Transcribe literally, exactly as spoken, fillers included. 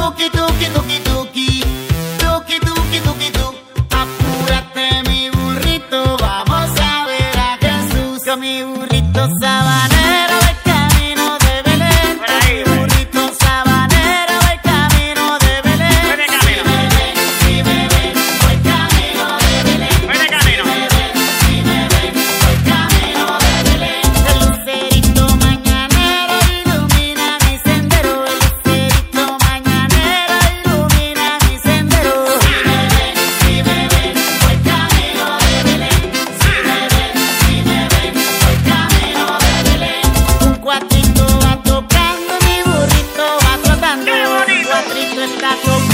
Tuki, tuki, tuki, tuki, tuki, tuki, tuki, tuki. Apúrate mi burrito, vamos a ver a Jesús. Con mi burrito sabanero voy camino de Belén. Mi burrito sabanero voy camino de Belén. Voy de camino. Si me ven, si me ven, voy camino de Belén. Voy de camino. Si me ven, voy camino de Belén. El lucerito mañanero ilumina mi sendero. El lucerito mañanero ilumina mi sendero. Si me ven, si me ven, voy camino de Belén. Si me ven, si me ven, voy camino de Belén. Un cuatrito va tocando, mi burrito va trotando. ¡Qué bonito! Un cuatrito está tocando.